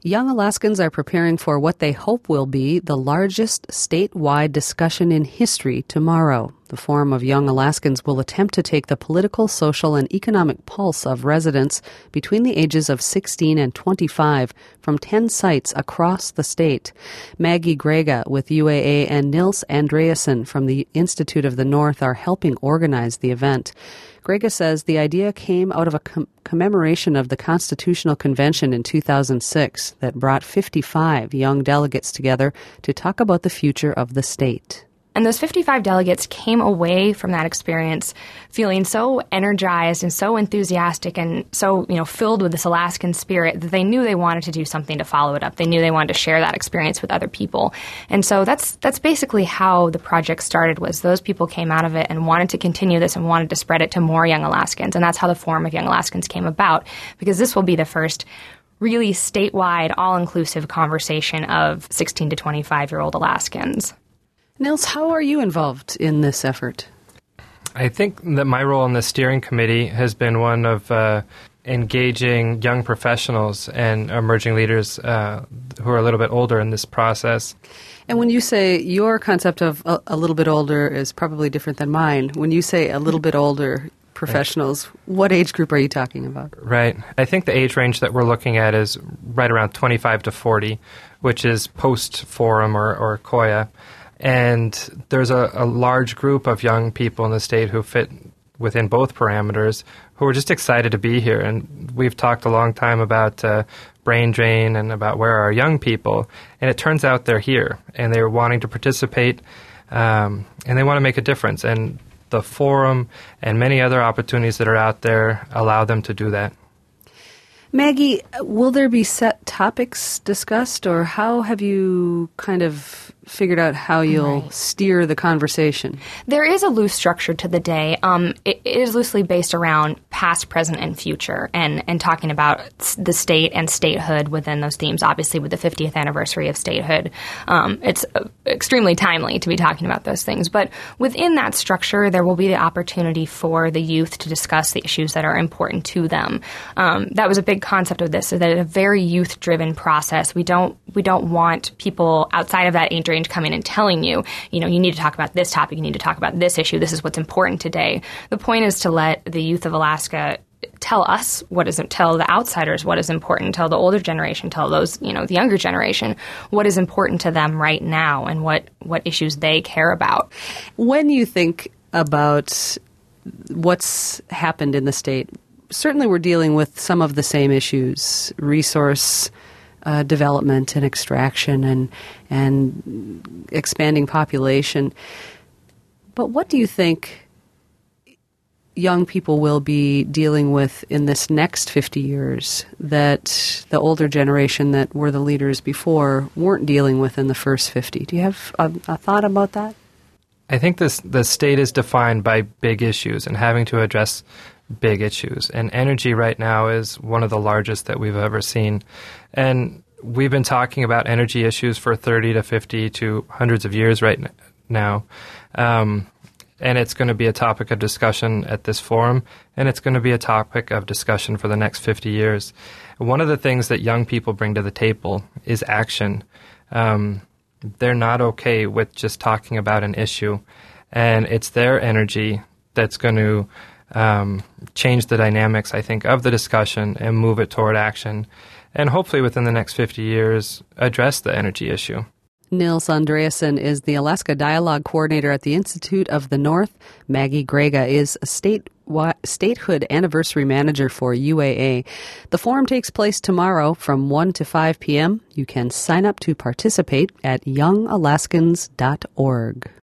Young Alaskans are preparing for what they hope will be the largest statewide discussion in history tomorrow. The Forum of Young Alaskans will attempt to take the political, social, and economic pulse of residents between the ages of 16 and 25 from 10 sites across the state. Maggie Grega with UAA and Nils Andreasen from the Institute of the North are helping organize the event. Grega says the idea came out of a commemoration of the Constitutional Convention in 2006 that brought 55 young delegates together to talk about the future of the state. And those 55 delegates came away from that experience feeling so energized and so enthusiastic and so, filled with this Alaskan spirit that they knew they wanted to do something to follow it up. They knew they wanted to share that experience with other people. And so that's basically how the project started, was those people came out of it and wanted to continue this and wanted to spread it to more young Alaskans. And that's how the Forum of Young Alaskans came about, because this will be the first really statewide, all-inclusive conversation of 16 to 25-year-old Alaskans. Nils, how are you involved in this effort? I think that my role in the steering committee has been one of engaging young professionals and emerging leaders who are a little bit older in this process. And when you say your concept of a little bit older is probably different than mine, when you say a little bit older professionals, what age group are you talking about? Right. I think the age range that we're looking at is right around 25 to 40, which is post-Forum or COYA. And there's a large group of young people in the state who fit within both parameters who are just excited to be here. And we've talked a long time about brain drain and about where are our young people. And it turns out they're here, and they're wanting to participate, and they want to make a difference. And the Forum and many other opportunities that are out there allow them to do that. Maggie, will there be set topics discussed, or how have you kind of figured out how you'll steer the conversation? There is a loose structure to the day. It is loosely based around past, present, and future, and talking about the state and statehood within those themes. Obviously, with the 50th anniversary of statehood, it's extremely timely to be talking about those things. But within that structure, there will be the opportunity for the youth to discuss the issues that are important to them. That was a big concept of this, is that it's a very youth-driven process. We don't want people outside of that age range coming and telling you, you need to talk about this topic, you need to talk about this issue, this is what's important today. The point is to let the youth of Alaska tell us tell the outsiders what is important, tell the older generation, tell those, the younger generation what is important to them right now and what issues they care about. When you think about what's happened in the state, certainly we're dealing with some of the same issues, resource development and extraction and expanding population. But what do you think young people will be dealing with in this next 50 years that the older generation that were the leaders before weren't dealing with in the first 50? Do you have a thought about that? I think the state is defined by big issues and having to address big issues. And energy right now is one of the largest that we've ever seen. And we've been talking about energy issues for 30 to 50 to hundreds of years right now. And it's going to be a topic of discussion at this forum, and it's going to be a topic of discussion for the next 50 years. One of the things that young people bring to the table is action. They're not okay with just talking about an issue, and it's their energy that's going to change the dynamics, I think, of the discussion and move it toward action, and hopefully within the next 50 years address the energy issue. Nils Andreasen is the Alaska Dialogue Coordinator at the Institute of the North. Maggie Grega is a Statehood Anniversary Manager for UAA. The forum takes place tomorrow from 1 to 5 p.m. You can sign up to participate at youngalaskans.org.